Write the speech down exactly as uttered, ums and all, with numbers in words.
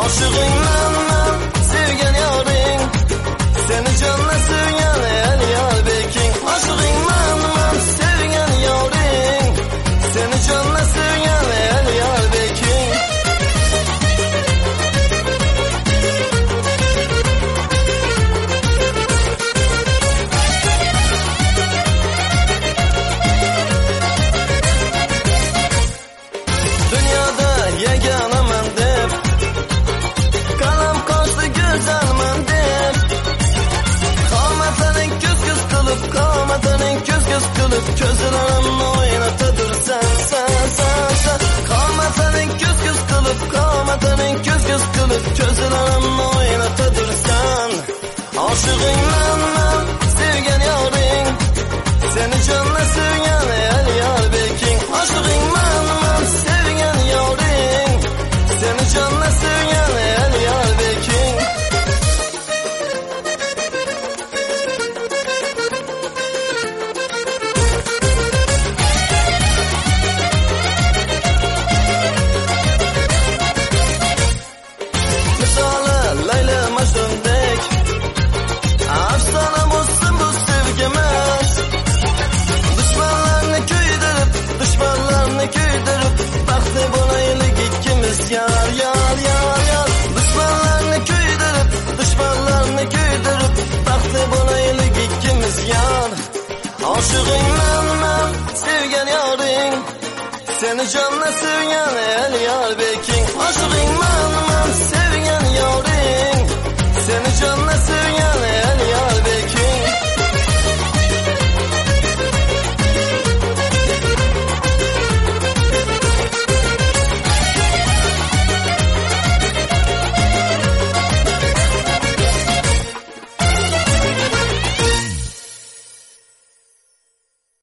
Aşığınla sevgen yaring, seni canla sevgen el yar beking. Aşığınla sevgen yaring, seni canla sevgen el yar beking. Dünyada yegane men deb, kalam koştu güzel men deb. Kamataning köz köz kılıp, kamataning köz köz kılıp, közlerimni oynatadır sen, sen, sen, sen. Kamataning köz köz kılıp, kamataning köz köz kılıp, közlerimni oynatadır sen. Aşığınla sevgen yaring, seni canla sevgen el yar beking. Aşığınla sevgen yaring, seni canla sevgen el yar beking. Misali Layla Majnundek, afsona bo'lsin bu sevgimiz. Düşmanlarni kuydirib, düşmanlarni kuydirib, baxtli bo'laylik ikkimiz yar, yar, yar, yar. Düşmanlarni kuydirib, düşmanlarni kuydirib, baxtli bo'laylik ikkimiz yar. Aşığınla sevgen yaring, seni canla sevgen el yar beking. Aşığınla sevgen yaring, seni canla sevgen